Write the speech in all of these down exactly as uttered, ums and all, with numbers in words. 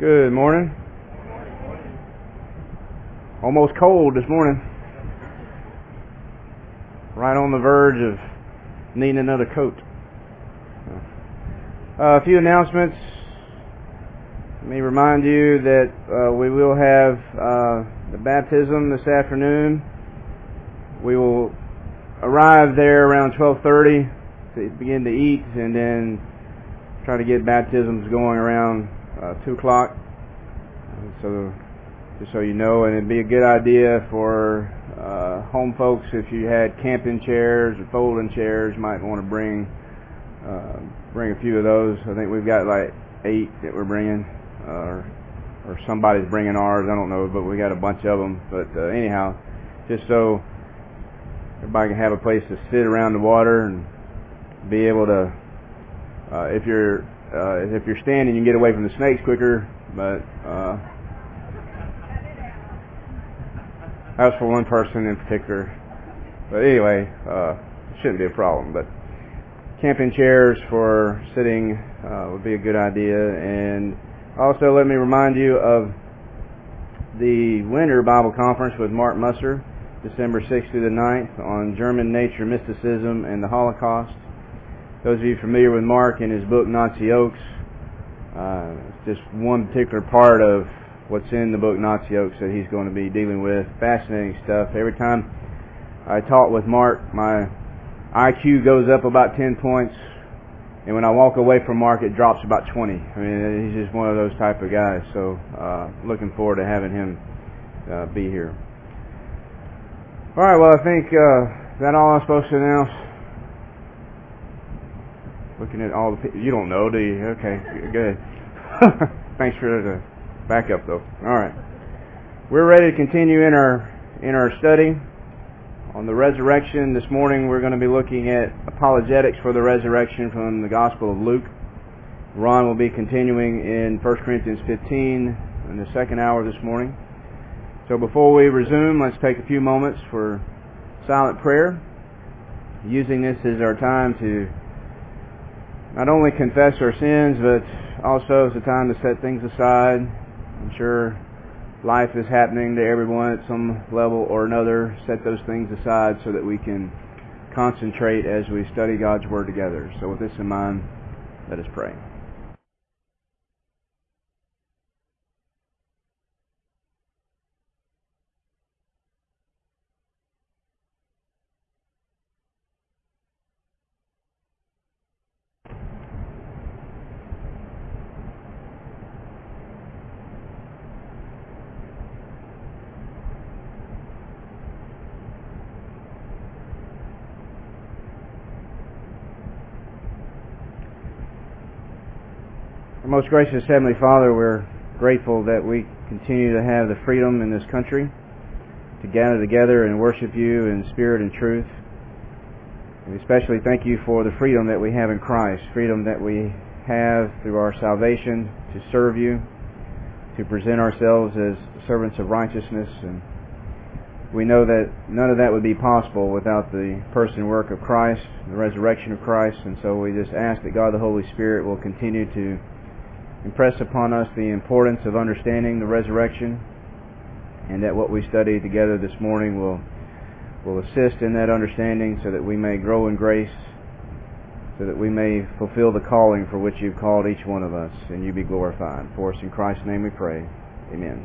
Good morning. Almost cold this morning. Right on the verge of needing another coat. Uh, a few announcements. Let me remind you that uh, we will have uh, the baptism this afternoon. We will arrive there around twelve thirty to begin to eat, and then try to get baptisms going around uh, two o'clock. So, just so you know, and it'd be a good idea for uh, home folks, if you had camping chairs or folding chairs, you might want to bring uh, bring a few of those. I think we've got like eight that we're bringing, uh, or, or somebody's bringing ours, I don't know, but we got a bunch of them. But uh, anyhow, just so everybody can have a place to sit around the water and be able to, uh, if you're uh, if you're standing, you can get away from the snakes quicker. But uh, that was for one person in particular. But anyway, uh, it shouldn't be a problem. But camping chairs for sitting uh, would be a good idea. And also, let me remind you of the Winter Bible Conference with Mark Musser, December sixth through the ninth, on German nature, mysticism, and the Holocaust. Those of you familiar with Mark and his book Nazi Oaks, uh, it's just one particular part of what's in the book Nazi Oaks that he's going to be dealing with. Fascinating stuff. Every time I talk with Mark, my I Q goes up about ten points, and when I walk away from Mark, it drops about twenty. I mean, he's just one of those type of guys. So, uh, looking forward to having him uh, be here. All right. Well, I think uh, is that all I'm supposed to announce? Looking at all the people, you don't know, do you? Okay, good. Thanks for the backup, though. All right, we're ready to continue in our in our study on the resurrection. This morning, we're going to be looking at apologetics for the resurrection from the Gospel of Luke. Ron will be continuing in First Corinthians fifteen in the second hour this morning. So before we resume, let's take a few moments for silent prayer, using this as our time to not only confess our sins, but also it's a time to set things aside. I'm sure life is happening to everyone at some level or another. Set those things aside so that we can concentrate as we study God's Word together. So with this in mind, let us pray. Most gracious Heavenly Father, we're grateful that we continue to have the freedom in this country to gather together and worship you in spirit and truth. And especially thank you for the freedom that we have in Christ, freedom that we have through our salvation to serve you, to present ourselves as servants of righteousness. And we know that none of that would be possible without the person and work of Christ, the resurrection of Christ. And so we just ask that God the Holy Spirit will continue to impress upon us the importance of understanding the resurrection, and that what we study together this morning will will assist in that understanding, so that we may grow in grace, so that we may fulfill the calling for which you've called each one of us, and you be glorified. For us in Christ's name we pray. Amen.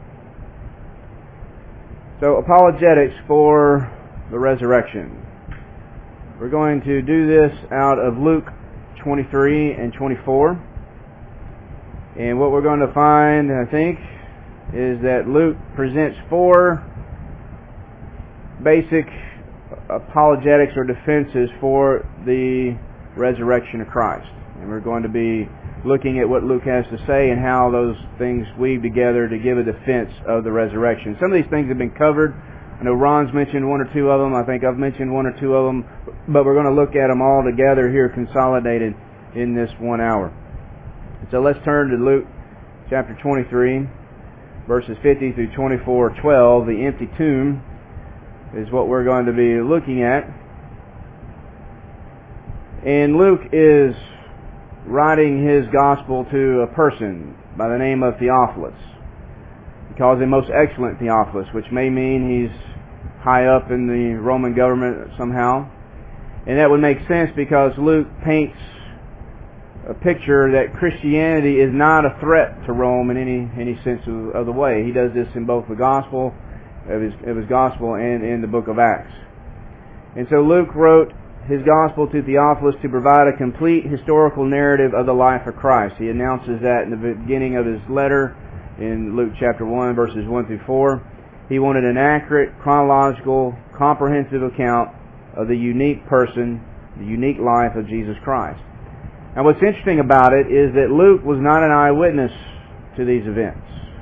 So, apologetics for the resurrection. We're going to do this out of Luke twenty-three and twenty-four. And what we're going to find, I think, is that Luke presents four basic apologetics or defenses for the resurrection of Christ. And we're going to be looking at what Luke has to say and how those things weave together to give a defense of the resurrection. Some of these things have been covered. I know Ron's mentioned one or two of them. I think I've mentioned one or two of them. But we're going to look at them all together here, consolidated in this one hour. So let's turn to Luke chapter twenty-three, verses fifty through twenty-four twelve. The empty tomb is what we're going to be looking at. And Luke is writing his gospel to a person. by the name of Theophilus. He calls him most excellent Theophilus, which may mean he's high up in the Roman government somehow. And that would make sense because Luke paints a picture that Christianity is not a threat to Rome in any any sense of, of the way. He does this in both the gospel of his, of his gospel and in the book of Acts. And so Luke wrote his gospel to Theophilus to provide a complete historical narrative of the life of Christ. He announces that in the beginning of his letter in Luke chapter one, verses one through four. He wanted an accurate, chronological, comprehensive account of the unique person, the unique life of Jesus Christ. Now what's interesting about it is that Luke was not an eyewitness to these events,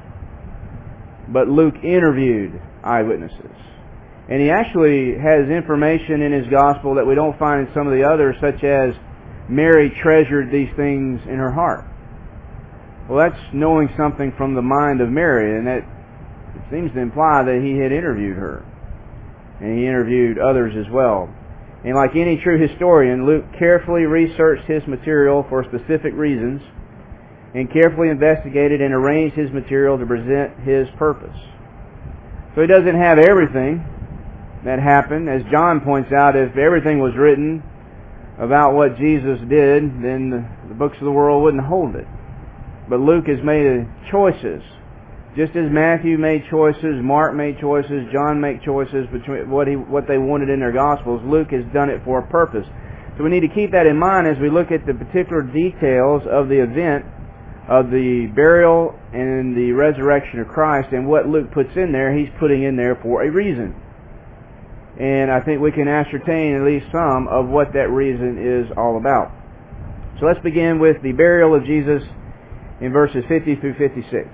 but Luke interviewed eyewitnesses. And he actually has information in his gospel that we don't find in some of the others, such as Mary treasured these things in her heart. Well, that's knowing something from the mind of Mary, and that it seems to imply that he had interviewed her. And he interviewed others as well. And like any true historian, Luke carefully researched his material for specific reasons and carefully investigated and arranged his material to present his purpose. So he doesn't have everything that happened. As John points out, if everything was written about what Jesus did, then the, the books of the world wouldn't hold it. But Luke has made choices. Just as Matthew made choices, Mark made choices, John made choices between what he what they wanted in their Gospels, Luke has done it for a purpose. So we need to keep that in mind as we look at the particular details of the event of the burial and the resurrection of Christ, and what Luke puts in there, he's putting in there for a reason. And I think we can ascertain at least some of what that reason is all about. So let's begin with the burial of Jesus in verses fifty through fifty-six.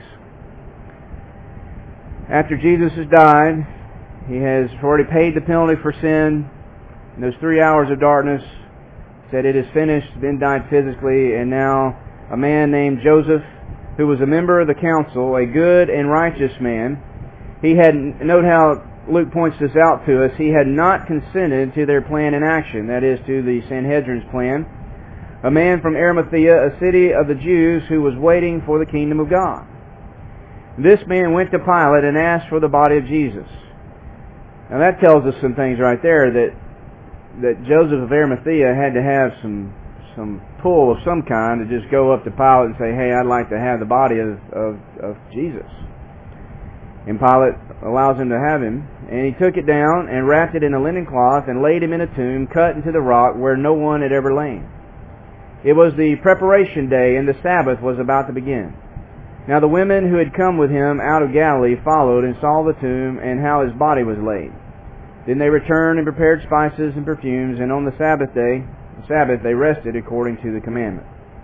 After Jesus has died, he has already paid the penalty for sin. In those three hours of darkness, said it is finished, then died physically, and now a man named Joseph, who was a member of the council, a good and righteous man, he had, note how Luke points this out to us, he had not consented to their plan in action, that is, to the Sanhedrin's plan, a man from Arimathea, a city of the Jews, who was waiting for the kingdom of God. This man went to Pilate and asked for the body of Jesus. Now that tells us some things right there, that that Joseph of Arimathea had to have some some pull of some kind to just go up to Pilate and say, hey, I'd like to have the body of, of, of Jesus. And Pilate allows him to have him, and he took it down and wrapped it in a linen cloth and laid him in a tomb cut into the rock where no one had ever lain. It was the preparation day, and the Sabbath was about to begin. Now the women who had come with him out of Galilee followed and saw the tomb and how his body was laid. Then they returned and prepared spices and perfumes, and on the Sabbath day, the Sabbath, they rested according to the commandment.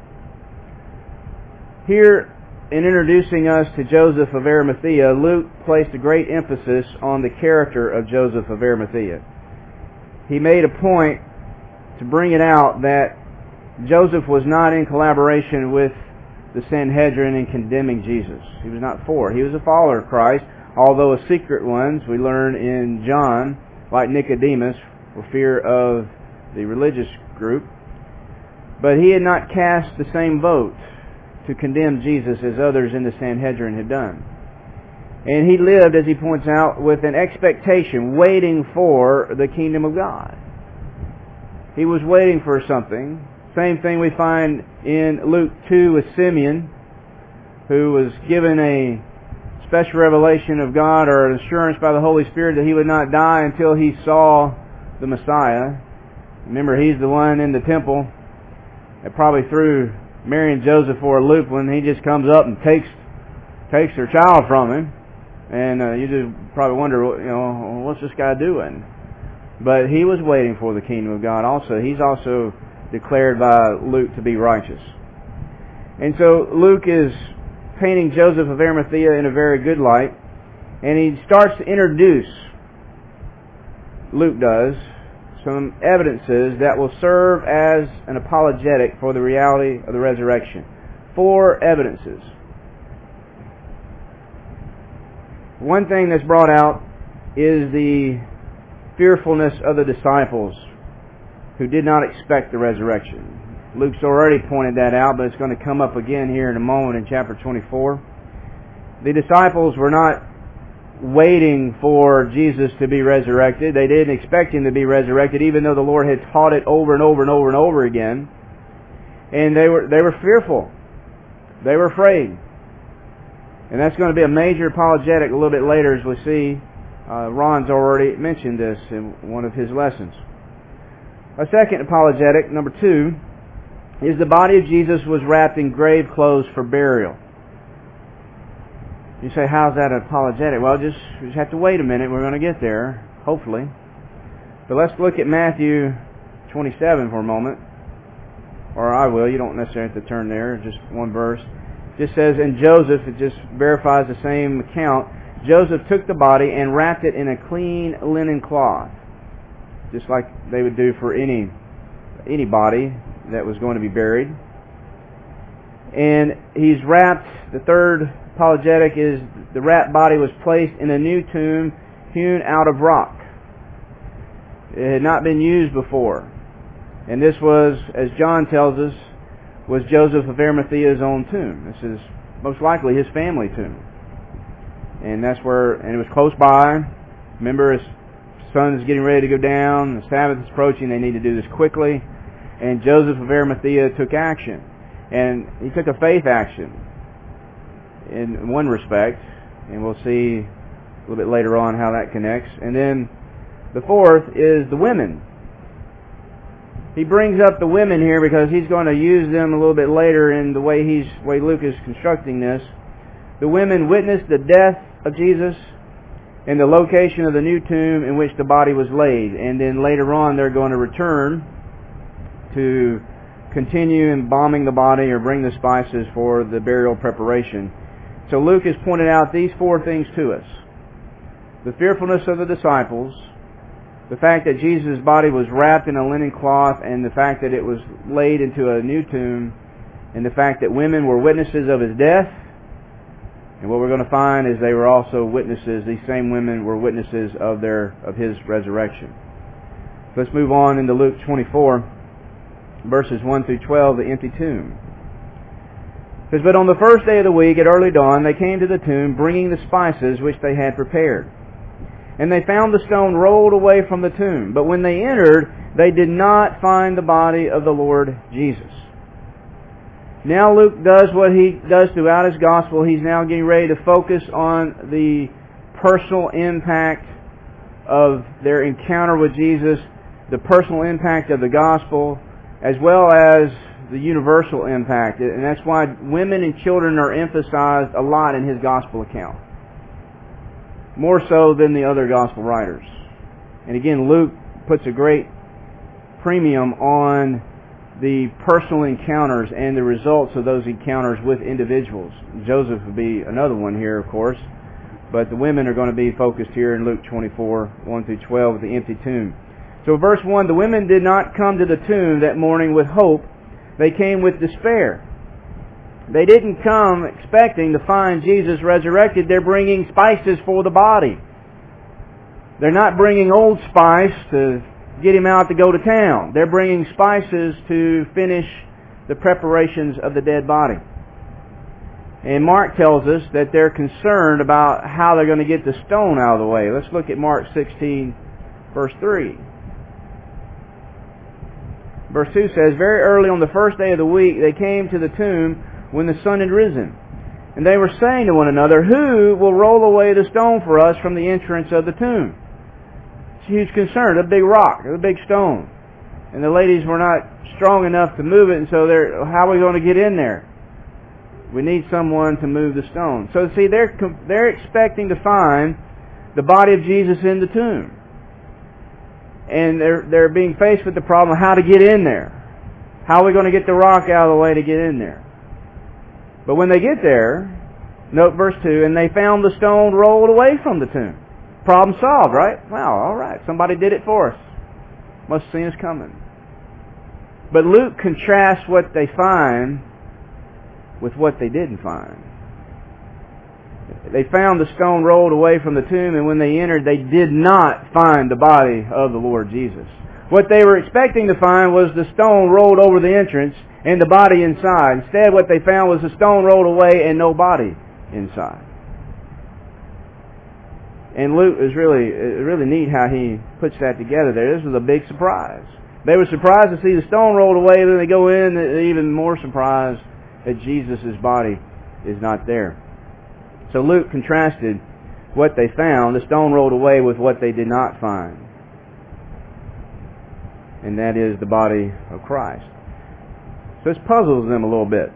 Here, in introducing us to Joseph of Arimathea, Luke placed a great emphasis on the character of Joseph of Arimathea. He made a point to bring it out that Joseph was not in collaboration with the Sanhedrin in condemning Jesus. He was not for it. He was a follower of Christ, although a secret one, we learn in John, like Nicodemus, for fear of the religious group. But he had not cast the same vote to condemn Jesus as others in the Sanhedrin had done. And he lived, as he points out, with an expectation, waiting for the kingdom of God. He was waiting for something. Same thing we find in Luke two with Simeon, who was given a special revelation of God, or an assurance by the Holy Spirit that he would not die until he saw the Messiah. Remember, he's the one in the temple that probably threw Mary and Joseph for a loop when he just comes up and takes takes their child from him. And uh, you just probably wonder, you know, what's this guy doing? But he was waiting for the kingdom of God also. He's also declared by Luke to be righteous. And so Luke is painting Joseph of Arimathea in a very good light, and he starts to introduce, Luke does, some evidences that will serve as an apologetic for the reality of the resurrection. Four evidences. One thing that's brought out is the fearfulness of the disciples who did not expect the resurrection. Luke's already pointed that out, but it's going to come up again here in a moment in chapter twenty-four. The disciples were not waiting for Jesus to be resurrected. They didn't expect Him to be resurrected, even though the Lord had taught it over and over and over and over again. And they were they were fearful. They were afraid. And that's going to be a major apologetic a little bit later, as we see. Uh, Ron's already mentioned this in one of his lessons. A second apologetic, number two, is the body of Jesus was wrapped in grave clothes for burial. You say, how's that apologetic? Well, just, just have to wait a minute. We're going to get there, hopefully. But let's look at Matthew twenty-seven for a moment. Or I will. You don't necessarily have to turn there. Just one verse. It just says, and Joseph, it just verifies the same account. Joseph took the body and wrapped it in a clean linen cloth, just like they would do for any any body that was going to be buried. And he's wrapped, the third apologetic is the wrapped body was placed in a new tomb hewn out of rock. It had not been used before. And this was, as John tells us, was Joseph of Arimathea's own tomb. This is most likely his family tomb. And that's where, and it was close by. Remember, his son is getting ready to go down. The Sabbath is approaching. They need to do this quickly. And Joseph of Arimathea took action. And he took a faith action in one respect. And we'll see a little bit later on how that connects. And then the fourth is the women. He brings up the women here because he's going to use them a little bit later in the way he's, way Luke is constructing this. The women witnessed the death of Jesus and the location of the new tomb in which the body was laid. And then later on they're going to return to continue embalming the body or bring the spices for the burial preparation. So Luke has pointed out these four things to us. The fearfulness of the disciples, the fact that Jesus' body was wrapped in a linen cloth, and the fact that it was laid into a new tomb, and the fact that women were witnesses of His death. And what we're going to find is they were also witnesses, these same women were witnesses of their of His resurrection. So let's move on into Luke twenty-four, verses one through twelve, the empty tomb. It says, but on the first day of the week at early dawn they came to the tomb, bringing the spices which they had prepared. And they found the stone rolled away from the tomb. But when they entered, they did not find the body of the Lord Jesus. Now Luke does what he does throughout his gospel. He's now getting ready to focus on the personal impact of their encounter with Jesus, the personal impact of the gospel, as well as the universal impact. And that's why women and children are emphasized a lot in his gospel account. More so than the other gospel writers. And again, Luke puts a great premium on the personal encounters and the results of those encounters with individuals. Joseph would be another one here, of course. But the women are going to be focused here in Luke twenty-four, one through twelve, with the empty tomb. So verse one, the women did not come to the tomb that morning with hope. They came with despair. They didn't come expecting to find Jesus resurrected. They're bringing spices for the body. They're not bringing old spice to get him out to go to town. They're bringing spices to finish the preparations of the dead body. And Mark tells us that they're concerned about how they're going to get the stone out of the way. Let's look at Mark sixteen, verse three. Verse two says, very early on the first day of the week, they came to the tomb when the sun had risen. And they were saying to one another, who will roll away the stone for us from the entrance of the tomb? It's a huge concern, a big rock, a big stone. And the ladies were not strong enough to move it, and so they're, how are we going to get in there? We need someone to move the stone. So see, they're, they're expecting to find the body of Jesus in the tomb. And they're, they're being faced with the problem of how to get in there. How are we going to get the rock out of the way to get in there? But when they get there, note verse two, and they found the stone rolled away from the tomb. Problem solved, right? Wow, all right. Somebody did it for us. Must have seen us coming. But Luke contrasts what they find with what they didn't find. They found the stone rolled away from the tomb, and when they entered, they did not find the body of the Lord Jesus. What they were expecting to find was the stone rolled over the entrance and the body inside. Instead, what they found was the stone rolled away and no body inside. And Luke is really, really neat how he puts that together there. This was a big surprise. They were surprised to see the stone rolled away, and then they go in, even more surprised that Jesus' body is not there. So Luke contrasted what they found, the stone rolled away, with what they did not find. And that is the body of Christ. So this puzzles them a little bit.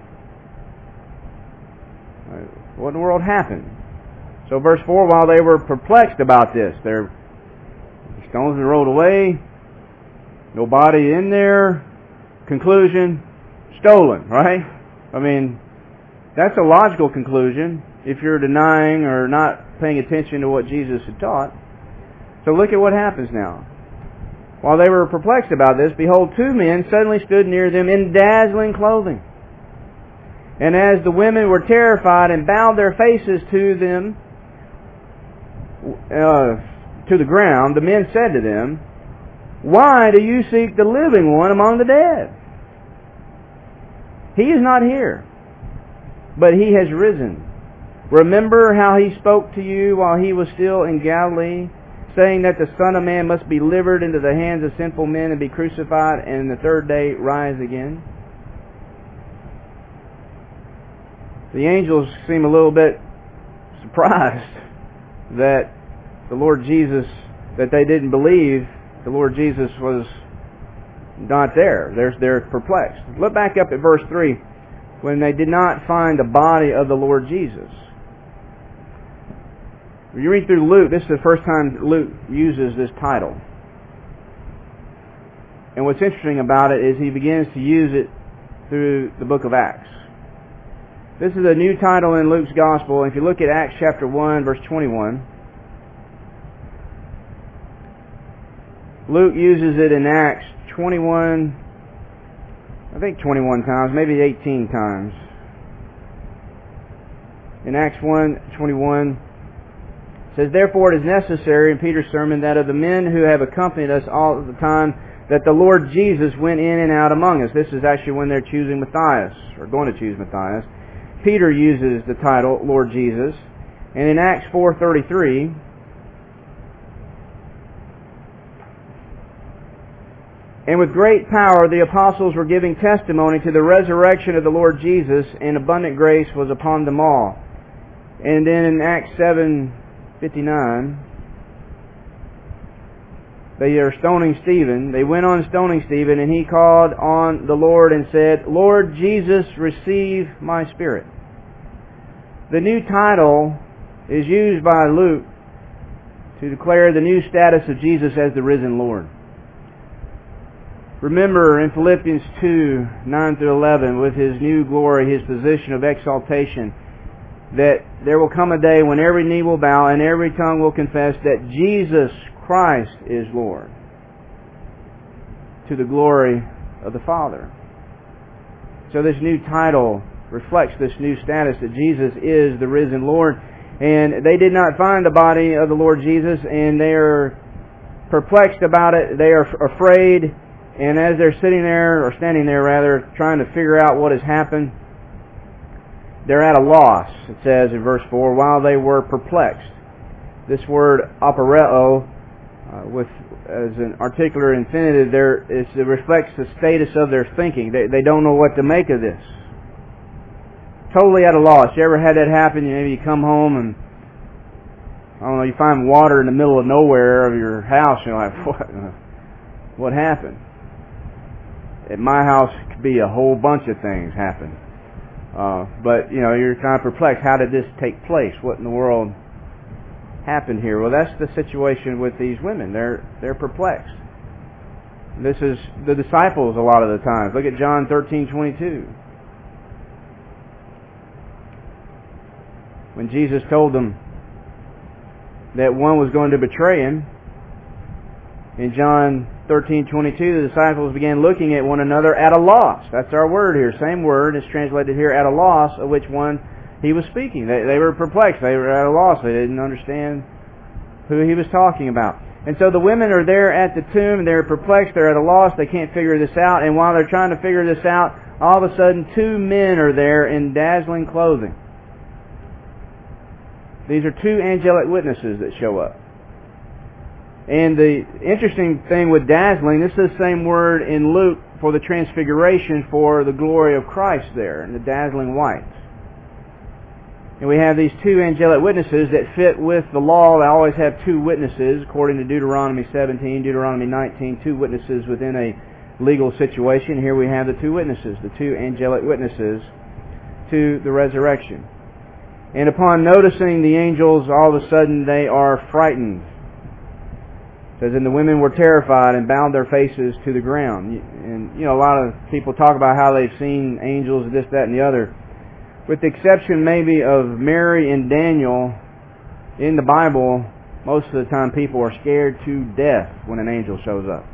What in the world happened? So verse four, while they were perplexed about this, their stones were rolled away, no body in there, conclusion, stolen, right? I mean, that's a logical conclusion if you're denying or not paying attention to what Jesus had taught. So look at what happens now. While they were perplexed about this, behold, two men suddenly stood near them in dazzling clothing. And as the women were terrified and bowed their faces to them, uh, to the ground, the men said to them, "Why do you seek the living one among the dead? He is not here, but he has risen. Remember how he spoke to you while he was still in Galilee, saying that the Son of Man must be delivered into the hands of sinful men and be crucified, and the third day rise again." The angels seem a little bit surprised that the Lord Jesus, that they didn't believe the Lord Jesus was not there. They're, they're perplexed. Look back up at verse three. When they did not find the body of the Lord Jesus. When you read through Luke, this is the first time Luke uses this title. And what's interesting about it is he begins to use it through the book of Acts. This is a new title in Luke's Gospel. If you look at Acts chapter one, verse twenty-one, Luke uses it in Acts twenty-one, I think twenty-one times, maybe eighteen times. In Acts one twenty-one, it says, "Therefore it is necessary," in Peter's sermon, "that of the men who have accompanied us all the time, that the Lord Jesus went in and out among us." This is actually when they're choosing Matthias, or going to choose Matthias. Peter uses the title Lord Jesus. And in Acts four thirty-three, "And with great power the apostles were giving testimony to the resurrection of the Lord Jesus, and abundant grace was upon them all." And then in Acts seven fifty-nine, they are stoning Stephen. They went on stoning Stephen, and he called on the Lord and said, "Lord Jesus, receive my spirit." The new title is used by Luke to declare the new status of Jesus as the risen Lord. Remember in Philippians two, nine through eleven, with His new glory, His position of exaltation, that there will come a day when every knee will bow and every tongue will confess that Jesus Christ is Lord, to the glory of the Father. So this new title reflects this new status that Jesus is the risen Lord. And they did not find the body of the Lord Jesus, and they are perplexed about it. They are afraid. And as they're sitting there, or standing there rather, trying to figure out what has happened, they're at a loss, it says in verse four, while they were perplexed. This word aporeo, uh, with as an articular infinitive, there is, it reflects the status of their thinking. They, they don't know what to make of this. Totally at a loss. You ever had that happen? Maybe you come home and, I don't know, you find water in the middle of nowhere of your house, and you're like, what, what happened? At my house, it could be a whole bunch of things happen. Uh, but, you know, you're kind of perplexed. How did this take place? What in the world happened here? Well, that's the situation with these women. They're they're perplexed. This is the disciples a lot of the times. Look at John thirteen twenty-two. When Jesus told them that one was going to betray Him, in John thirteen twenty-two, the disciples began looking at one another at a loss. That's our word here. Same word is translated here, at a loss, of which one He was speaking. They, they were perplexed. They were at a loss. They didn't understand who He was talking about. And so the women are there at the tomb, and they're perplexed, they're at a loss, they can't figure this out, and while they're trying to figure this out, all of a sudden two men are there in dazzling clothing. These are two angelic witnesses that show up. And the interesting thing with dazzling, this is the same word in Luke for the transfiguration for the glory of Christ there, in the dazzling white. And we have these two angelic witnesses that fit with the law. They always have two witnesses, according to Deuteronomy seventeen, Deuteronomy nineteen, two witnesses within a legal situation. Here we have the two witnesses, the two angelic witnesses to the resurrection. And upon noticing the angels, all of a sudden they are frightened. It says, and the women were terrified and bowed their faces to the ground. And, you know, a lot of people talk about how they've seen angels, this, that, and the other. With the exception maybe of Mary and Daniel, in the Bible, most of the time people are scared to death when an angel shows up.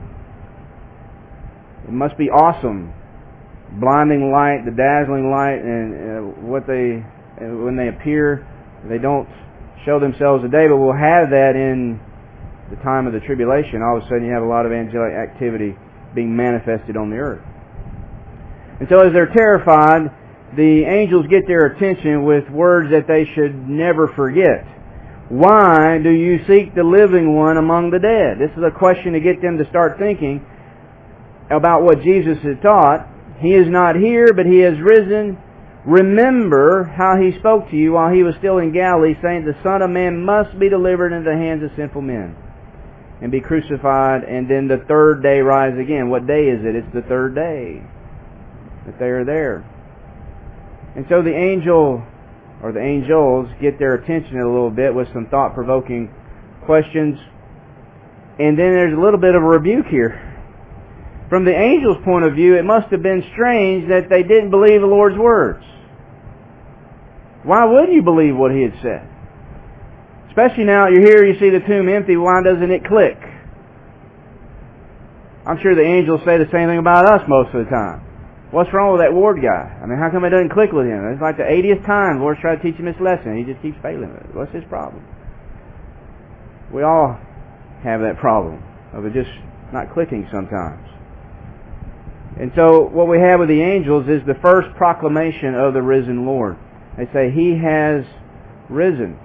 It must be awesome. Blinding light, the dazzling light, and uh, what they, uh, when they appear, they don't show themselves today, but we'll have that in the time of the tribulation. All of a sudden you have a lot of angelic activity being manifested on the earth. And so as they're terrified, the angels get their attention with words that they should never forget. Why do you seek the living one among the dead? This is a question to get them to start thinking about what Jesus had taught. He is not here, but He has risen. Remember how He spoke to you while He was still in Galilee, saying, the Son of Man must be delivered into the hands of sinful men and be crucified, and then the third day rise again. What day is it? It's the third day that they are there. And so the angel, or the angels, get their attention a little bit with some thought-provoking questions. And then there's a little bit of a rebuke here. From the angel's point of view, it must have been strange that they didn't believe the Lord's words. Why would you believe what He had said? Especially now you're here, you see the tomb empty, why doesn't it click? I'm sure the angels say the same thing about us most of the time. What's wrong with that Ward guy? I mean, how come it doesn't click with him? It's like the eightieth time the Lord's trying to teach him this lesson. He just keeps failing with it. What's his problem? We all have that problem of it just not clicking sometimes. And so what we have with the angels is the first proclamation of the risen Lord. They say, He has risen.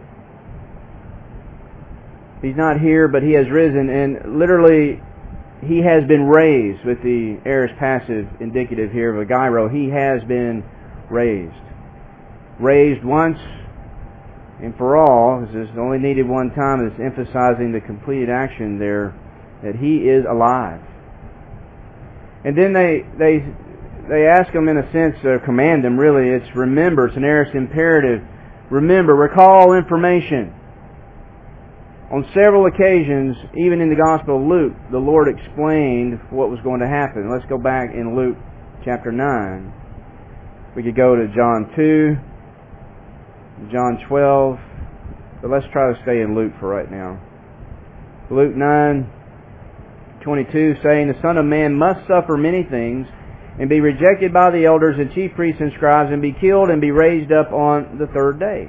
He's not here, but He has risen. And literally, He has been raised, with the aorist passive indicative here of a gyro. He has been raised. Raised once and for all. This is only needed one time. It's emphasizing the completed action there, that He is alive. And then they they they ask Him in a sense, or command Him really. It's remember. It's an aorist imperative. Remember, recall information. On several occasions, even in the Gospel of Luke, the Lord explained what was going to happen. Let's go back in Luke chapter nine. We could go to John two, John twelve, but let's try to stay in Luke for right now. Luke nine twenty-two, saying, the Son of Man must suffer many things, and be rejected by the elders and chief priests and scribes, and be killed, and be raised up on the third day.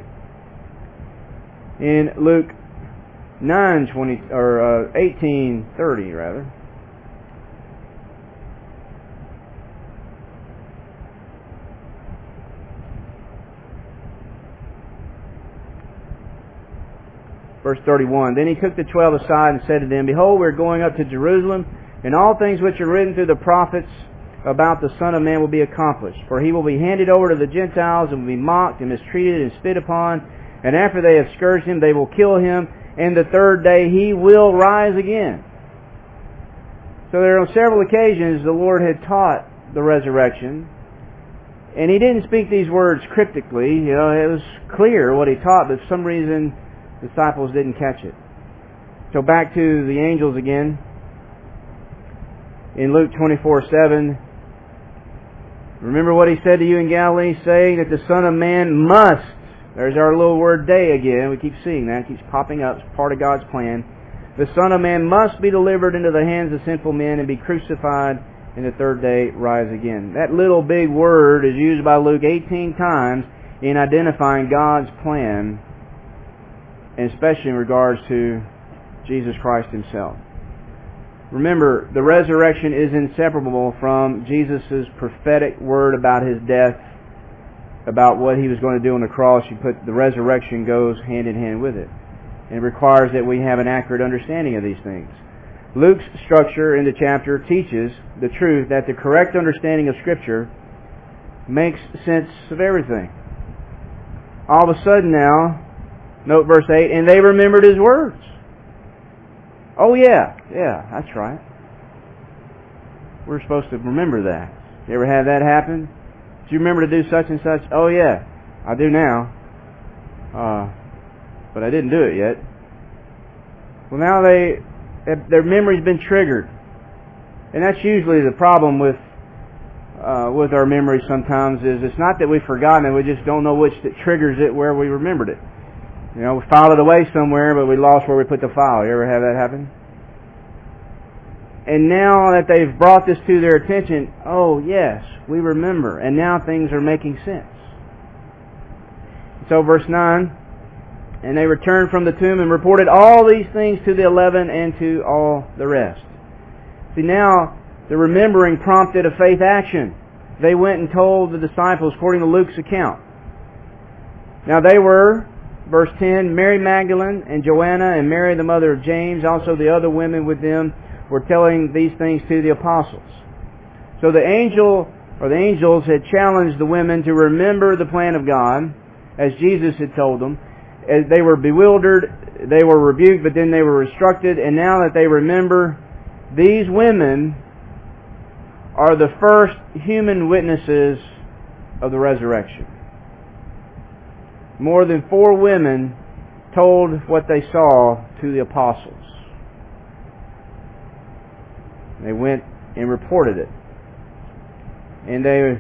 In Luke nine twenty or uh, eighteen thirty rather. Verse thirty-one. Then He took the twelve aside and said to them, behold, we are going up to Jerusalem, and all things which are written through the prophets about the Son of Man will be accomplished. For He will be handed over to the Gentiles, and will be mocked and mistreated and spit upon, and after they have scourged Him, they will kill Him, and the third day He will rise again. So there on several occasions the Lord had taught the resurrection, and He didn't speak these words cryptically. You know, it was clear what He taught, but for some reason the disciples didn't catch it. So back to the angels again. In Luke twenty-four seven, remember what He said to you in Galilee, saying that the Son of Man must. There's our little word day again. We keep seeing that. It keeps popping up. It's part of God's plan. The Son of Man must be delivered into the hands of sinful men and be crucified, and the third day rise again. That little big word is used by Luke eighteen times in identifying God's plan, and especially in regards to Jesus Christ Himself. Remember, the resurrection is inseparable from Jesus' prophetic word about His death, about what He was going to do on the cross. You put the resurrection goes hand in hand with it. And it requires that we have an accurate understanding of these things. Luke's structure in the chapter teaches the truth that the correct understanding of Scripture makes sense of everything. All of a sudden now, note verse eight, and they remembered His words. Oh yeah, yeah, that's right. We're supposed to remember that. You ever have that happen? Do you remember to do such and such? Oh yeah, I do now. Uh, but I didn't do it yet. Well, now they their memory's been triggered, and that's usually the problem with uh, with our memory. Sometimes is it's not that we've forgotten it; we just don't know which that triggers it where we remembered it. You know, we filed it away somewhere, but we lost where we put the file. You ever have that happen? And now that they've brought this to their attention, oh yes, we remember. And now things are making sense. So verse nine, and they returned from the tomb and reported all these things to the eleven and to all the rest. See, now the remembering prompted a faith action. They went and told the disciples, according to Luke's account. Now they were, verse ten, Mary Magdalene and Joanna and Mary the mother of James, also the other women with them, were telling these things to the apostles. So the angel or the angels had challenged the women to remember the plan of God, as Jesus had told them. As they were bewildered, they were rebuked, but then they were instructed, and now that they remember, these women are the first human witnesses of the resurrection. More than four women told what they saw to the apostles. They went and reported it. And they,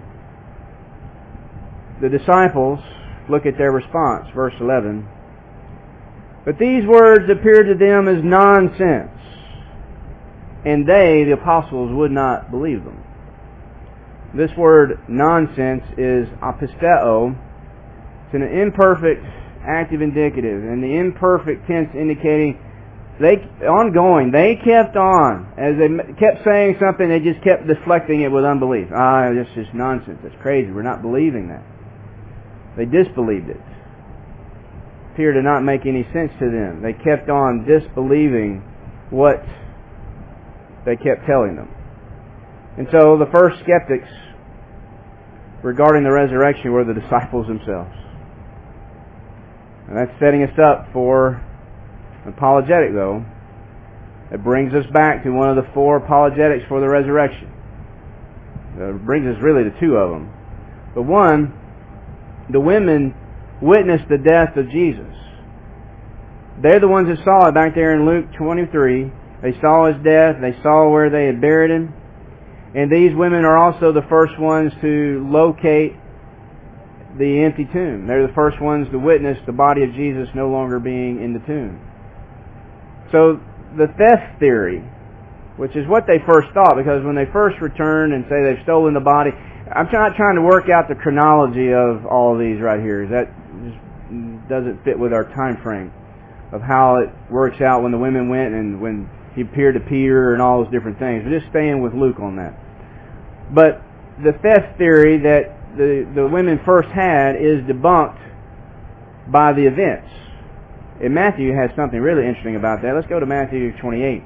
the disciples, look at their response, verse eleven. But these words appeared to them as nonsense, and they, the apostles, would not believe them. This word nonsense is apisteo. It's an imperfect active indicative, and the imperfect tense indicating they ongoing. They kept on. As they kept saying something, they just kept deflecting it with unbelief. Ah, this is nonsense. That's crazy. We're not believing that. They disbelieved it. It appeared to not make any sense to them. They kept on disbelieving what they kept telling them. And so the first skeptics regarding the resurrection were the disciples themselves. And that's setting us up for apologetic, though. It brings us back to one of the four apologetics for the resurrection. It brings us really to two of them. But one, the women witnessed the death of Jesus. They're the ones that saw it back there in Luke twenty-three. They saw His death. They saw where they had buried Him. And these women are also the first ones to locate the empty tomb. They're the first ones to witness the body of Jesus no longer being in the tomb. So the theft theory, which is what they first thought, because when they first returned and say they've stolen the body, I'm not trying to work out the chronology of all of these right here. That just doesn't fit with our time frame of how it works out when the women went and when He appeared to Peter and all those different things. We're just staying with Luke on that. But the theft theory that the, the women first had is debunked by the events. And Matthew has something really interesting about that. Let's go to Matthew twenty-eight.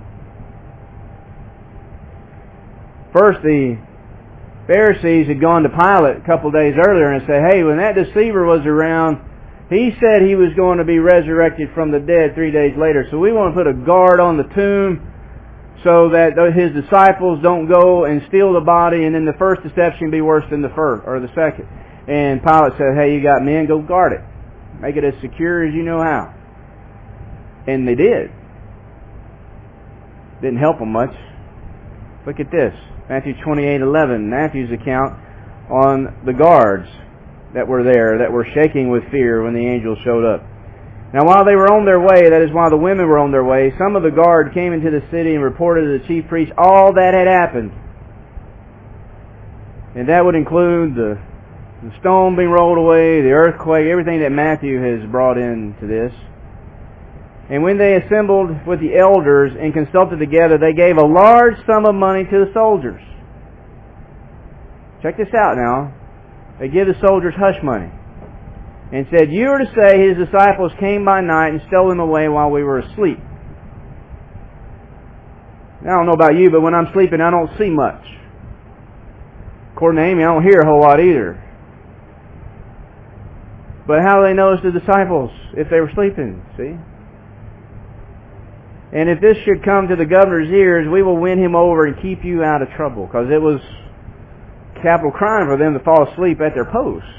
First, the Pharisees had gone to Pilate a couple days earlier and said, hey, when that deceiver was around, he said he was going to be resurrected from the dead three days later. So we want to put a guard on the tomb so that his disciples don't go and steal the body, and then the first deception be worse than the first or the second. And Pilate said, hey, you got men, go guard it. Make it as secure as you know how. And they did. Didn't help them much. Look at this. Matthew twenty-eight eleven, Matthew's account on the guards that were there, that were shaking with fear when the angels showed up. Now while they were on their way, that is while the women were on their way, some of the guard came into the city and reported to the chief priests all that had happened. And that would include the, the stone being rolled away, the earthquake, everything that Matthew has brought into this. And when they assembled with the elders and consulted together, they gave a large sum of money to the soldiers. Check this out now. They give the soldiers hush money and said, "You are to say his disciples came by night and stole him away while we were asleep." Now, I don't know about you, but when I'm sleeping, I don't see much. According to Amy, I don't hear a whole lot either. But how do they know it's the disciples if they were sleeping? See? "And if this should come to the governor's ears, we will win him over and keep you out of trouble." Because it was capital crime for them to fall asleep at their posts.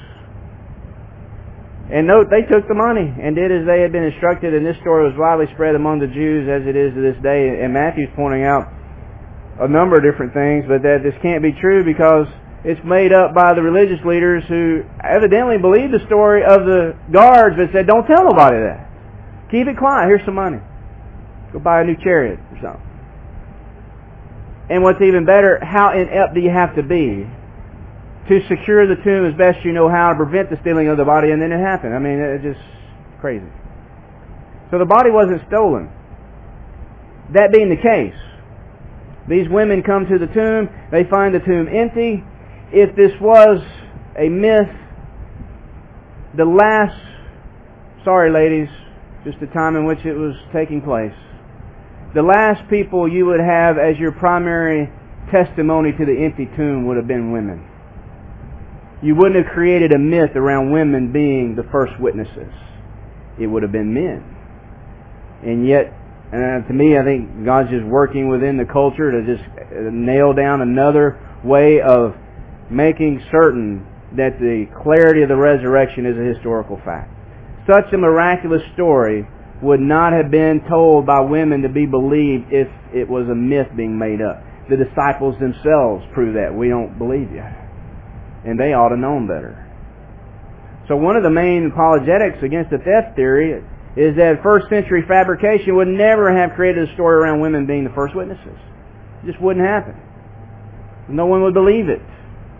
And note, they took the money and did as they had been instructed, and this story was widely spread among the Jews as it is to this day. And Matthew's pointing out a number of different things, but that this can't be true because it's made up by the religious leaders who evidently believed the story of the guards, but said, "Don't tell nobody that. Keep it quiet. Here's some money. Go buy a new chariot or something." And what's even better, how inept do you have to be to secure the tomb as best you know how to prevent the stealing of the body, and then it happened? I mean, it's just crazy. So the body wasn't stolen. That being the case, these women come to the tomb, they find the tomb empty. If this was a myth, the last, sorry ladies, just the time in which it was taking place, the last people you would have as your primary testimony to the empty tomb would have been women. You wouldn't have created a myth around women being the first witnesses. It would have been men. And yet, and to me, I think God's just working within the culture to just nail down another way of making certain that the clarity of the resurrection is a historical fact. Such a miraculous story would not have been told by women to be believed if it was a myth being made up. The disciples themselves prove that. We don't believe you. And they ought to have known better. So one of the main apologetics against the theft theory is that first century fabrication would never have created a story around women being the first witnesses. It just wouldn't happen. No one would believe it.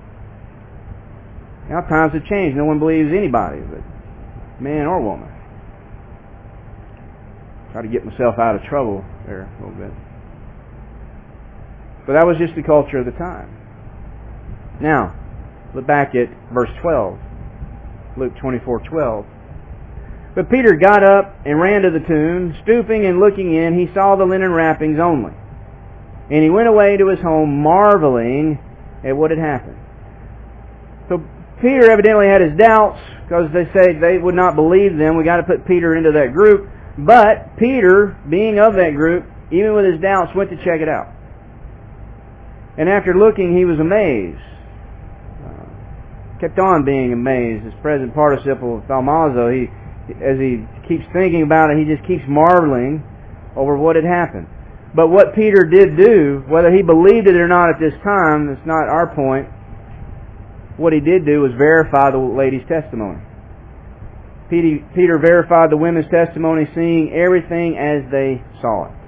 Now times have changed. No one believes anybody, but man or woman. Try to get myself out of trouble there a little bit. But that was just the culture of the time. Now, look back at verse twelve. Luke twenty-four twelve. "But Peter got up and ran to the tomb. Stooping and looking in, he saw the linen wrappings only. And he went away to his home, marveling at what had happened." So Peter evidently had his doubts, because they say they would not believe them. We got to put Peter into that group. But Peter, being of that group, even with his doubts, went to check it out. And after looking, he was amazed. Uh, kept on being amazed. His present participle, thaumazo, he, as he keeps thinking about it, he just keeps marveling over what had happened. But what Peter did do, whether he believed it or not at this time, that's not our point. What he did do was verify the lady's testimony. Peter verified the women's testimony, seeing everything as they saw it.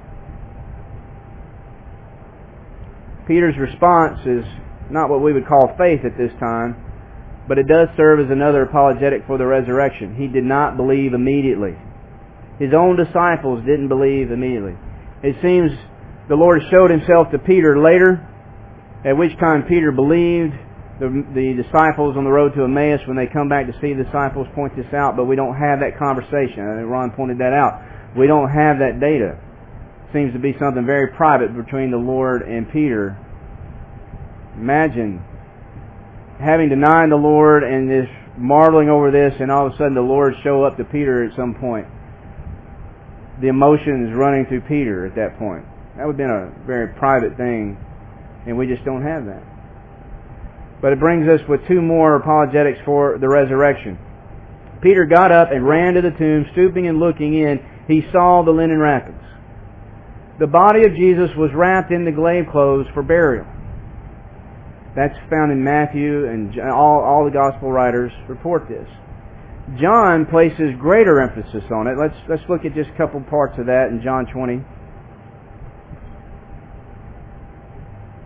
Peter's response is not what we would call faith at this time, but it does serve as another apologetic for the resurrection. He did not believe immediately. His own disciples didn't believe immediately. It seems the Lord showed Himself to Peter later, at which time Peter believed. The, the disciples on the road to Emmaus, when they come back to see the disciples, point this out, but we don't have that conversation. I think Ron pointed that out. We don't have that data. It seems to be something very private between the Lord and Peter. Imagine having denied the Lord and this marveling over this, and all of a sudden the Lord show up to Peter at some point. The emotions running through Peter at that point. That would have been a very private thing, and we just don't have that. But it brings us with two more apologetics for the resurrection. Peter got up and ran to the tomb, stooping and looking in. He saw the linen wrappings. The body of Jesus was wrapped in the grave clothes for burial. That's found in Matthew, and all, all the gospel writers report this. John places greater emphasis on it. Let's, let's look at just a couple parts of that in John twenty.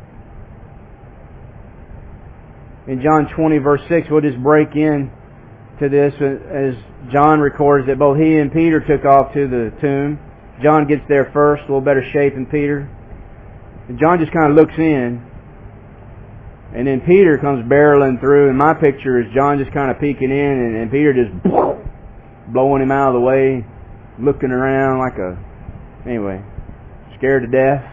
In John twenty, verse six, we'll just break in to this as John records that both he and Peter took off to the tomb. John gets there first, a little better shape than Peter. And John just kind of looks in. And then Peter comes barreling through. And my picture is John just kind of peeking in, and, and Peter just blowing him out of the way, looking around like a, anyway, scared to death.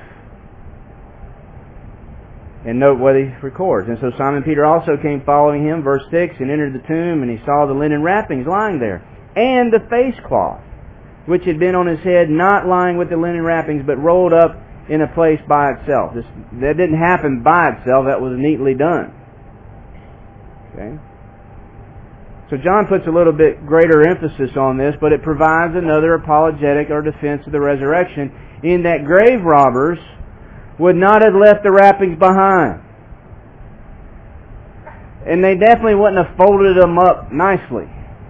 And note what he records. And so Simon Peter also came following him, verse six, and entered the tomb, and he saw the linen wrappings lying there, and the face cloth, which had been on his head, not lying with the linen wrappings, but rolled up in a place by itself. This, that didn't happen by itself. That was neatly done. Okay? So John puts a little bit greater emphasis on this, but it provides another apologetic or defense of the resurrection, in that grave robbers would not have left the wrappings behind. And they definitely wouldn't have folded them up nicely.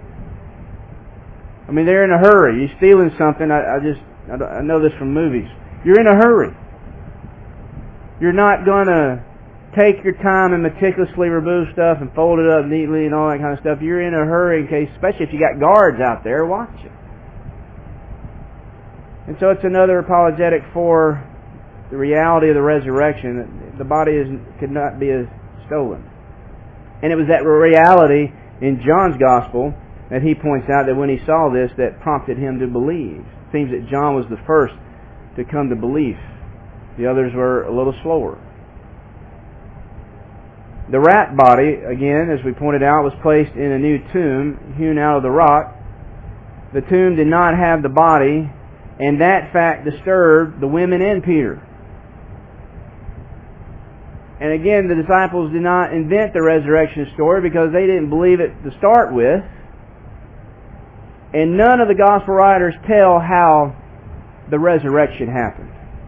I mean, they're in a hurry. You're stealing something. I, I just, I know this from movies. You're in a hurry. You're not going to take your time and meticulously remove stuff and fold it up neatly and all that kind of stuff. You're in a hurry in case, especially if you got guards out there watching. And so it's another apologetic for the reality of the resurrection. The body is, could not be stolen. And it was that reality in John's Gospel that he points out that when he saw this, that prompted him to believe. It seems that John was the first to come to belief. The others were a little slower. The rat body, again, as we pointed out, was placed in a new tomb hewn out of the rock. The tomb did not have the body, and that fact disturbed the women and Peter. And again, the disciples did not invent the resurrection story because they didn't believe it to start with. And none of the gospel writers tell how the resurrection happened.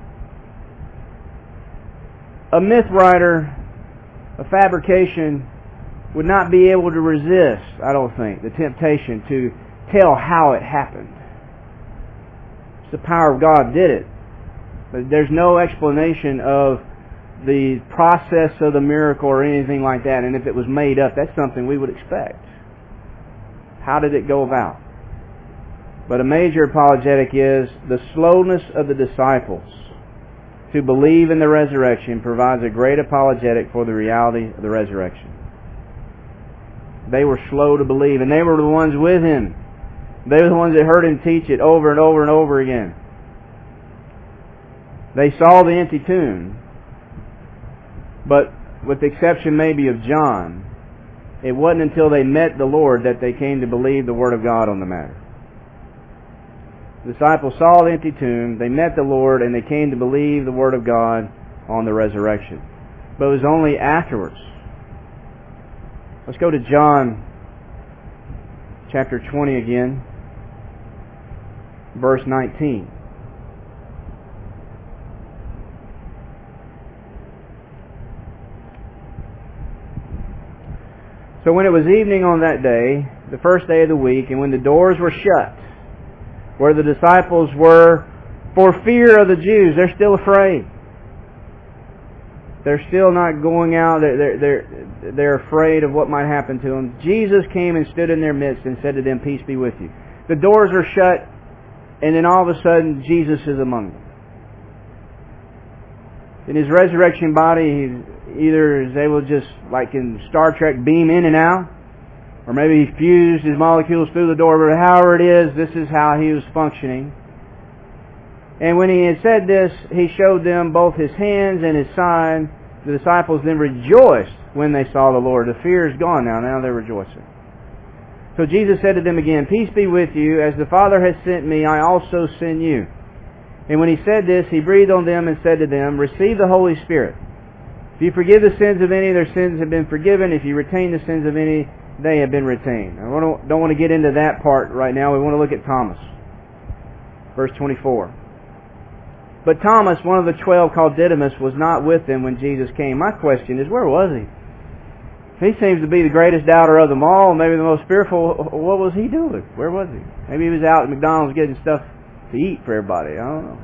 A myth writer, a fabrication, would not be able to resist, I don't think, the temptation to tell how it happened. It's the power of God did it. But there's no explanation of the process of the miracle or anything like that. And if it was made up, that's something we would expect. How did it go about? But a major apologetic is the slowness of the disciples to believe in the resurrection provides a great apologetic for the reality of the resurrection. They were slow to believe, and they were the ones with him. They were the ones that heard him teach it over and over and over again. They saw the empty tomb, but with the exception maybe of John, it wasn't until they met the Lord that they came to believe the Word of God on the matter. The disciples saw the empty tomb, they met the Lord, and they came to believe the Word of God on the resurrection. But it was only afterwards. Let's go to John chapter twenty again, verse nineteen. So when it was evening on that day, the first day of the week, and when the doors were shut, where the disciples were, for fear of the Jews, they're still afraid. They're still not going out. They're, they're, they're afraid of what might happen to them. Jesus came and stood in their midst and said to them, "Peace be with you." The doors are shut, and then all of a sudden, Jesus is among them. In His resurrection body, He either is able to just, like in Star Trek, beam in and out, or maybe He fused His molecules through the door, but however it is, this is how He was functioning. And when He had said this, He showed them both His hands and His side. The disciples then rejoiced when they saw the Lord. The fear is gone now. Now they're rejoicing. So Jesus said to them again, "Peace be with you. As the Father has sent me, I also send you." And when He said this, He breathed on them and said to them, "Receive the Holy Spirit. If you forgive the sins of any, their sins have been forgiven. If you retain the sins of any, they have been retained." I don't want to get into that part right now. We want to look at Thomas. Verse twenty-four. But Thomas, one of the twelve, called Didymus, was not with them when Jesus came. My question is, where was he? He seems to be the greatest doubter of them all, maybe the most fearful. What was he doing? Where was he? Maybe he was out at McDonald's getting stuff to eat for everybody. I don't know.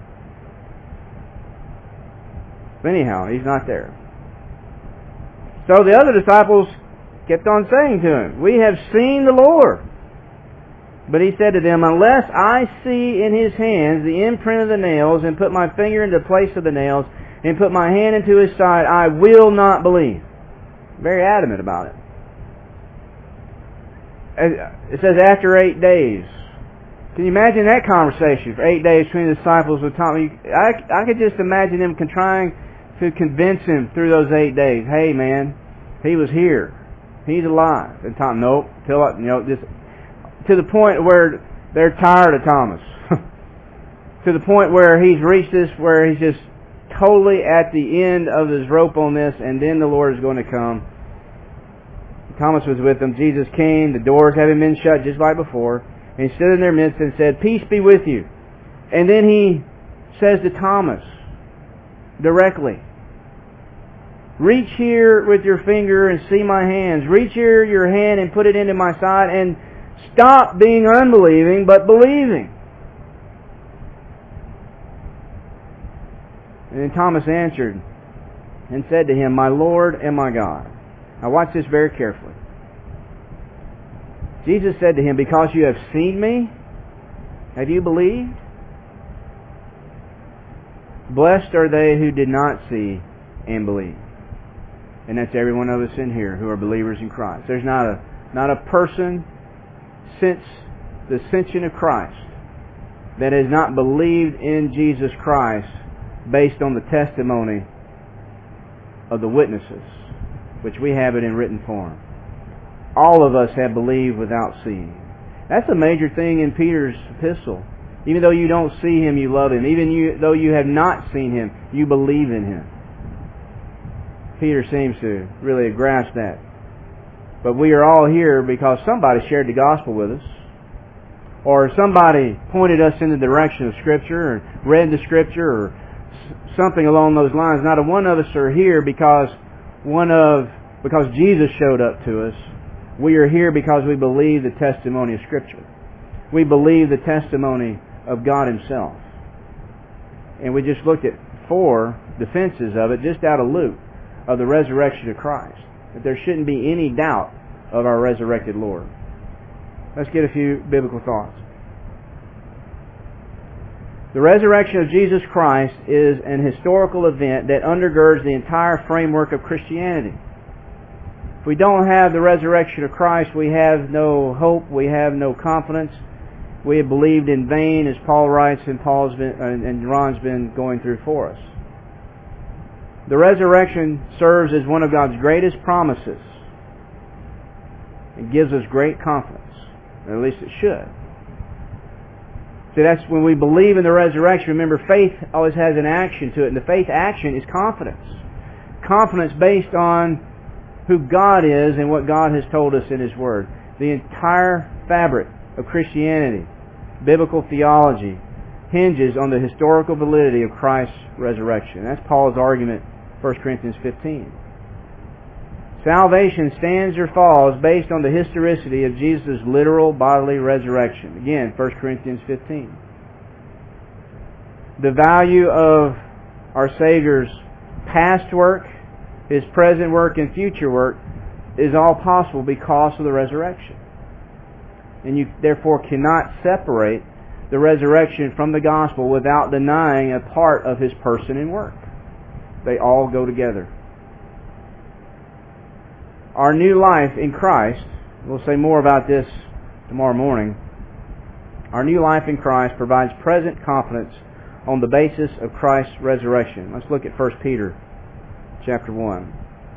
But anyhow, he's not there. So the other disciples kept on saying to him, "We have seen the Lord." But he said to them, "Unless I see in his hands the imprint of the nails, and put my finger into the place of the nails, and put my hand into his side, I will not believe." Very adamant about it. It says after eight days. Can you imagine that conversation for eight days between the disciples with Thomas? I, I could just imagine them trying to convince him through those eight days. Hey, man, he was here. He's alive. And Tom, nope. Till you know, just to the point where they're tired of Thomas. To the point where he's reached this, where he's just totally at the end of his rope on this, and then the Lord is going to come. Thomas was with them. Jesus came. The doors having been shut just like before. And he stood in their midst and said, "Peace be with you." And then he says to Thomas directly, "Reach here with your finger and see my hands. Reach here your hand and put it into my side, and stop being unbelieving, but believing." And then Thomas answered and said to him, "My Lord and my God." Now watch this very carefully. Jesus said to him, "Because you have seen me, have you believed? Blessed are they who did not see and believe." And that's every one of us in here who are believers in Christ. There's not a not a person since the ascension of Christ that has not believed in Jesus Christ based on the testimony of the witnesses, which we have it in written form. All of us have believed without seeing. That's a major thing in Peter's epistle. Even though you don't see him, you love him. Even you, though you have not seen him, you believe in him. Peter seems to really grasp that. But we are all here because somebody shared the gospel with us, or somebody pointed us in the direction of Scripture, or read the Scripture, or something along those lines. Not a one of us are here because one of because Jesus showed up to us. We are here because we believe the testimony of Scripture. We believe the testimony of God Himself. And we just looked at four defenses of it, just out of Luke, of the resurrection of Christ. That there shouldn't be any doubt of our resurrected Lord. Let's get a few biblical thoughts. The resurrection of Jesus Christ is an historical event that undergirds the entire framework of Christianity. If we don't have the resurrection of Christ, we have no hope, we have no confidence. We have believed in vain, as Paul writes, and Paul's been, and Ron's been going through for us. The resurrection serves as one of God's greatest promises. It gives us great confidence, or at least it should. See, that's when we believe in the resurrection. Remember, faith always has an action to it, and the faith action is confidence. Confidence based on who God is and what God has told us in His Word. The entire fabric of Christianity, biblical theology, hinges on the historical validity of Christ's resurrection. That's Paul's argument, First Corinthians fifteen. Salvation stands or falls based on the historicity of Jesus' literal bodily resurrection. Again, First Corinthians fifteen. The value of our Savior's past work, His present work, and future work is all possible because of the resurrection. And you therefore cannot separate the resurrection from the gospel without denying a part of His person and work. They all go together. Our new life in Christ, we'll say more about this tomorrow morning. Our new life in Christ provides present confidence on the basis of Christ's resurrection. Let's look at First Peter chapter one.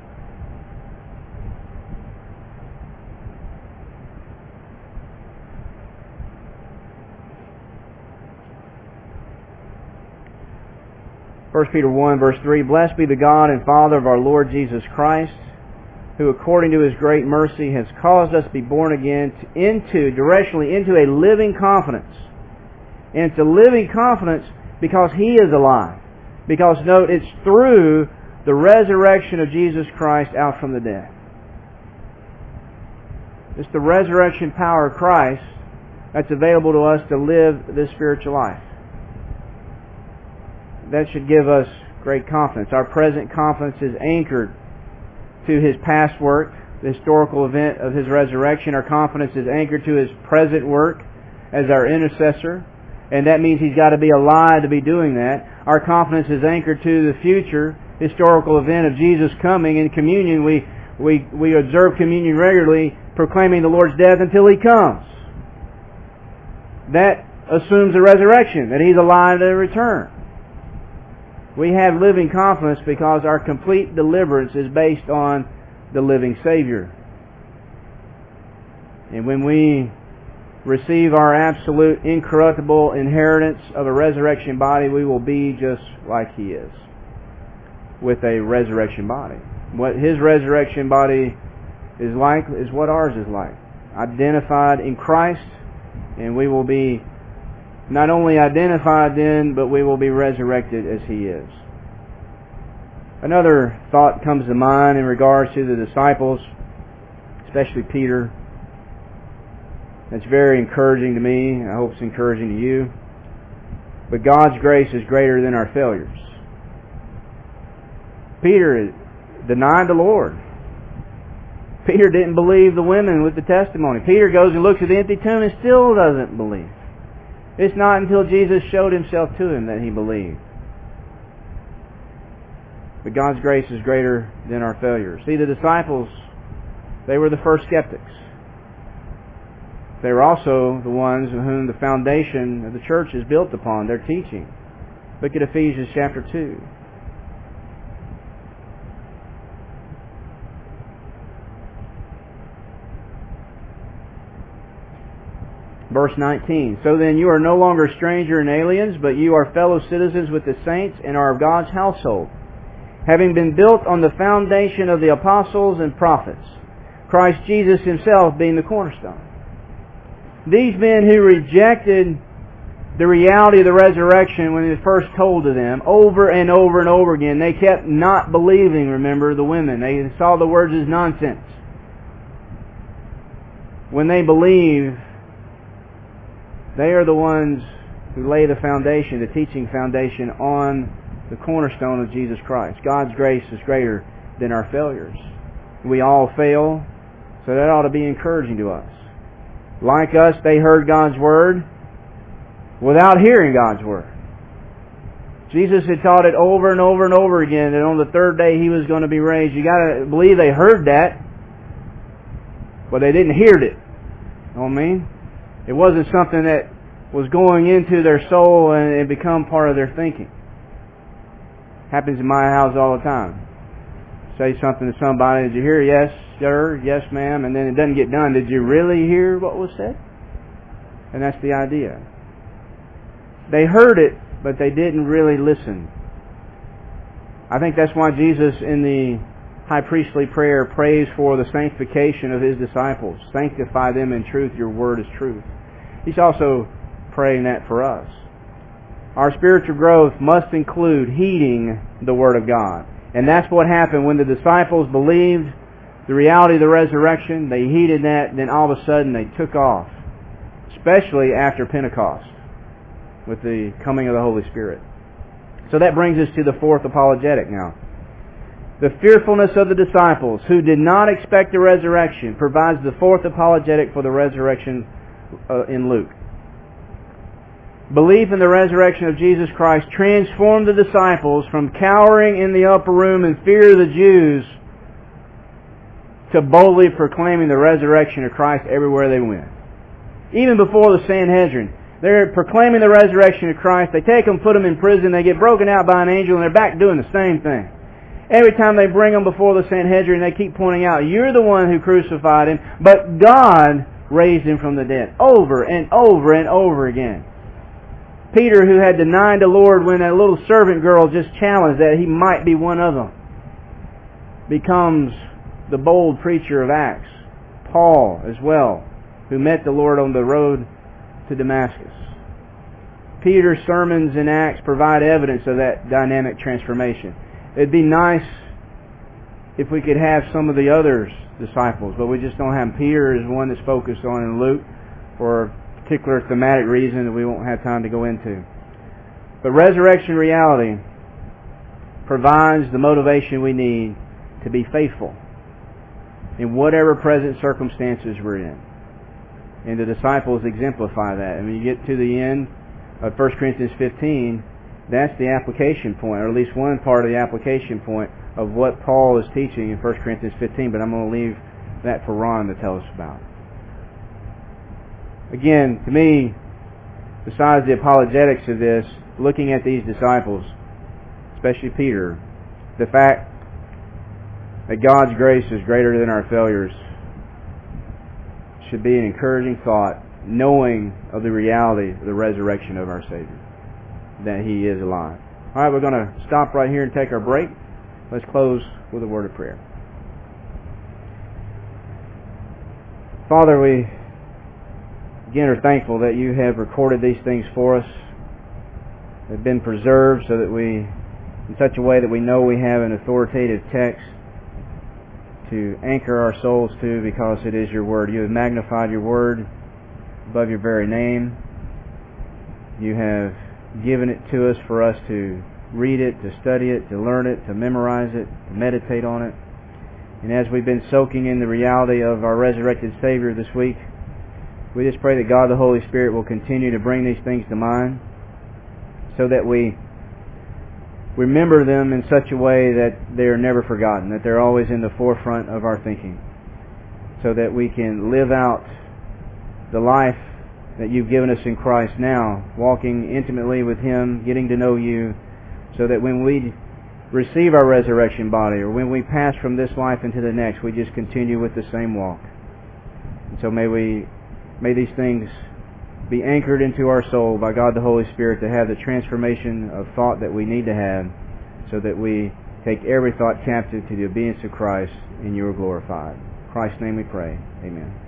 First Peter one, verse three, "Blessed be the God and Father of our Lord Jesus Christ, who according to His great mercy has caused us to be born again into, directionally, into a living confidence." And it's a living confidence because He is alive. Because, note, it's through the resurrection of Jesus Christ out from the dead. It's the resurrection power of Christ that's available to us to live this spiritual life. That should give us great confidence. Our present confidence is anchored to His past work, the historical event of His resurrection. Our confidence is anchored to His present work as our intercessor, and that means He's got to be alive to be doing that. Our confidence is anchored to the future historical event of Jesus coming. In communion, we, we, we observe communion regularly, proclaiming the Lord's death until He comes. That assumes the resurrection, that He's alive to return. We have living confidence because our complete deliverance is based on the living Savior. And when we receive our absolute incorruptible inheritance of a resurrection body, we will be just like He is, with a resurrection body. What His resurrection body is like is what ours is like. Identified in Christ, and we will be not only identified then, but we will be resurrected as He is. Another thought comes to mind in regards to the disciples, especially Peter. That's very encouraging to me. I hope it's encouraging to you. But God's grace is greater than our failures. Peter denied the Lord. Peter didn't believe the women with the testimony. Peter goes and looks at the empty tomb and still doesn't believe. It's not until Jesus showed Himself to him that he believed. But God's grace is greater than our failures. See, the disciples, they were the first skeptics. They were also the ones of whom the foundation of the church is built upon, their teaching. Look at Ephesians chapter two. Verse nineteen. So then you are no longer strangers and aliens, but you are fellow citizens with the saints and are of God's household, having been built on the foundation of the apostles and prophets, Christ Jesus Himself being the cornerstone. These men who rejected the reality of the resurrection when it was first told to them, over and over and over again, they kept not believing, remember, the women. They saw the words as nonsense. When they believe, they are the ones who lay the foundation, the teaching foundation, on the cornerstone of Jesus Christ. God's grace is greater than our failures. We all fail, so that ought to be encouraging to us. Like us, they heard God's Word without hearing God's Word. Jesus had taught it over and over and over again that on the third day He was going to be raised. You got to believe they heard that, but they didn't hear it. You know what I mean? It wasn't something that was going into their soul and it become part of their thinking. Happens in my house all the time. Say something to somebody, did you hear? Yes, sir. Yes, ma'am. And then it doesn't get done. Did you really hear what was said? And that's the idea. They heard it, but they didn't really listen. I think that's why Jesus in the high priestly prayer prays for the sanctification of His disciples. Sanctify them in truth. Your word is truth. He's also praying that for us. Our spiritual growth must include heeding the Word of God. And that's what happened when the disciples believed the reality of the resurrection. They heeded that, then all of a sudden they took off. Especially after Pentecost, with the coming of the Holy Spirit. So that brings us to the fourth apologetic now. The fearfulness of the disciples who did not expect the resurrection provides the fourth apologetic for the resurrection uh, in Luke. Belief in the resurrection of Jesus Christ transformed the disciples from cowering in the upper room in fear of the Jews to boldly proclaiming the resurrection of Christ everywhere they went. Even before the Sanhedrin, they're proclaiming the resurrection of Christ. They take them, put them in prison, they get broken out by an angel, and they're back doing the same thing. Every time they bring them before the Sanhedrin, they keep pointing out, you're the one who crucified Him, but God raised Him from the dead. Over and over and over again. Peter, who had denied the Lord when that little servant girl just challenged that he might be one of them, becomes the bold preacher of Acts. Paul as well, who met the Lord on the road to Damascus. Peter's sermons in Acts provide evidence of that dynamic transformation. It'd be nice if we could have some of the others disciples, but we just don't have. Peter is one that's focused on in Luke for a particular thematic reason that we won't have time to go into. But resurrection reality provides the motivation we need to be faithful. in whatever present circumstances we're in. And the disciples exemplify that. And when you get to the end of First Corinthians fifteen, that's the application point, or at least one part of the application point of what Paul is teaching in First Corinthians fifteen, but I'm going to leave that for Ron to tell us about. Again, to me, besides the apologetics of this, looking at these disciples, especially Peter, the fact that God's grace is greater than our failures should be an encouraging thought, knowing of the reality of the resurrection of our Savior, that He is alive. All right, we're going to stop right here and take our break. Let's close with a word of prayer. Father, we again are thankful that You have recorded these things for us. They've been preserved so that we, in such a way that we know we have an authoritative text to anchor our souls to, because it is Your Word. You have magnified Your Word above Your very name. You have given it to us for us to read it, to study it, to learn it, to memorize it, to meditate on it. And as we've been soaking in the reality of our resurrected Savior this week, we just pray that God the Holy Spirit will continue to bring these things to mind so that we remember them in such a way that they are never forgotten, that they're always in the forefront of our thinking, so that we can live out the life that You've given us in Christ now, walking intimately with Him, getting to know You, so that when we receive our resurrection body, or when we pass from this life into the next, we just continue with the same walk. And so may we, may these things be anchored into our soul by God the Holy Spirit to have the transformation of thought that we need to have, so that we take every thought captive to the obedience of Christ, and You are glorified. In Christ's name we pray. Amen.